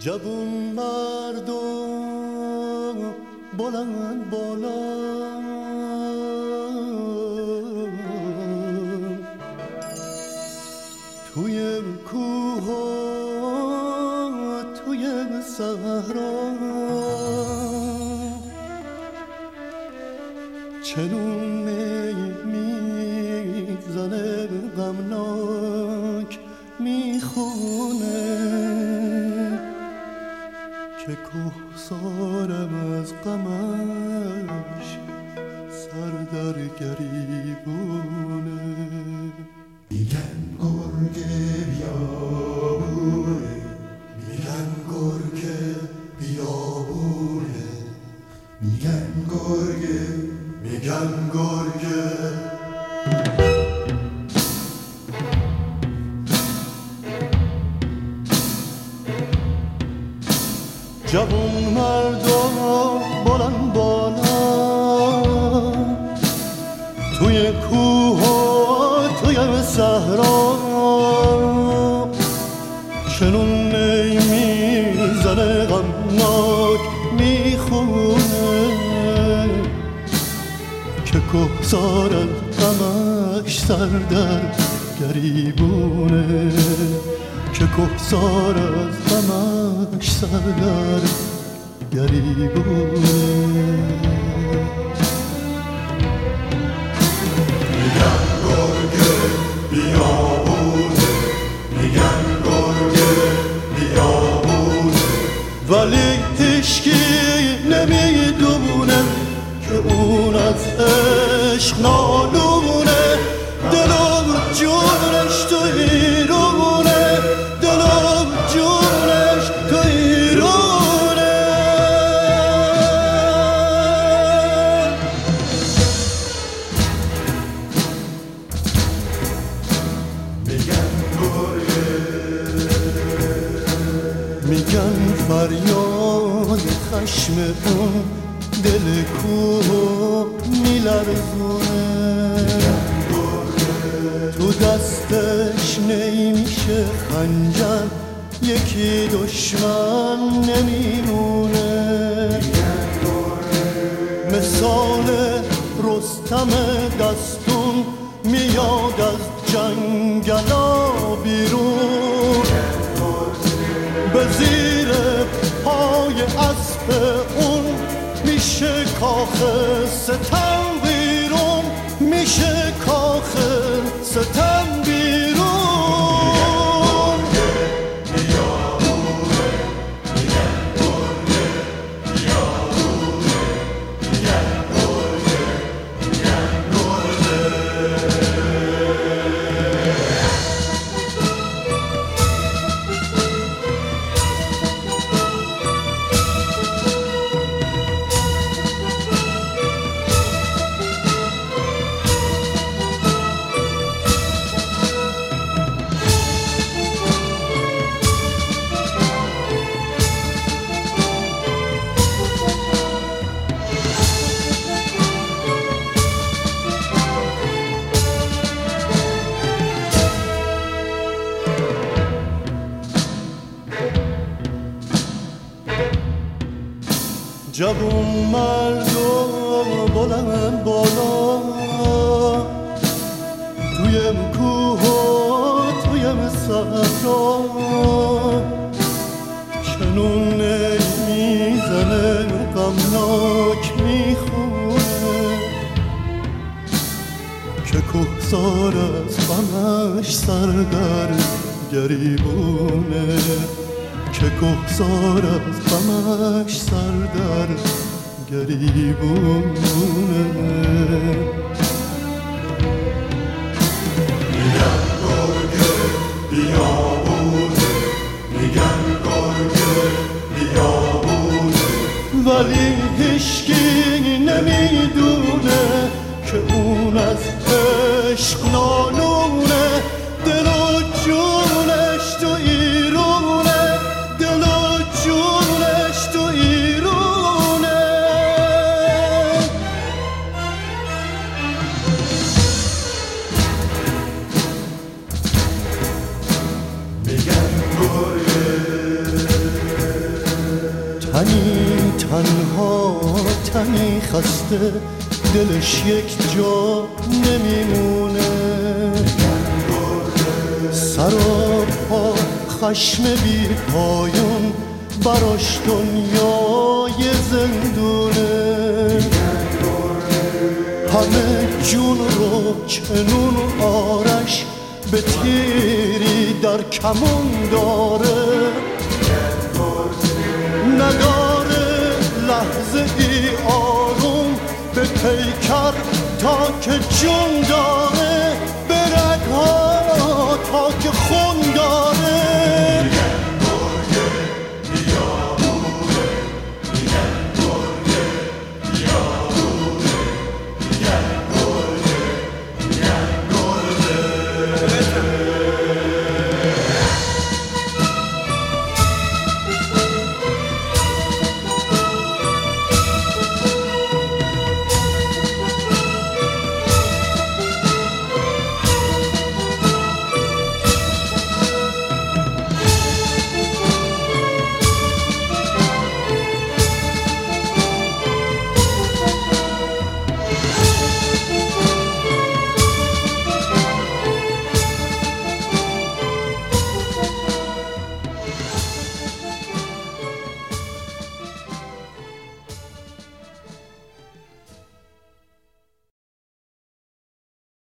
جوون مردم بلند بالا توی کوه و توی صحرا چنون میزنه غمناک میخونه که کوهسارم از غمش سر در گریبونه. میگن گرگه بیابونه، میگن گرگه بیابونه، میگن گرگه، میگن گرگه. جوون مردم بلند بالا توی کوه و توی صحرا چنون میزنه غمناک میخونه که کوهسار از غمش سر در گریبونه، که کوهسار از غمش سر در گریبونه. میگن گرگه بیابونه، میگن گرگه بیابونه، ولی هیچکی نمیدونه که اون از عشق نالونه. دل و جونش تو ایرونه، دل و جونش تو ایرونه. میگن گرگه، میگن فریاد خشم اون دل کوه میلرزونه، تو دستش نمیشه خنجر یکی دشمن نمیمونه. مثال رستم دستون میاد از جنگلا بیرون، به زیر پای اسب اون میشه کاخ ستم بیرون، میشه کاخ ستم بیرون. جوون مردم بلند بالا توی کوه و توی صحرا چنون میزنه غمناک میخونه که کوهسار از غمش سر در گریبونه، که کوهسار از غمش سر در گریبونه. میگن گرگه بیابونه، میگن گرگه بیابونه، ولی هیچکی نمیدونه که اون از عشق نالونه. دل و جونش تو ایرونه، دل و جونش تو ایرونه. میگن گرگه تنی تنها، تنی خسته، دلش یک جا نمیمونه. سر و پا خشم بی پایان، براش دنیای زندونه. همه جون رو چنون آرش، به تیری در کمون داره. نداره لحظه ای آروم، به پیکر تا که جون داره.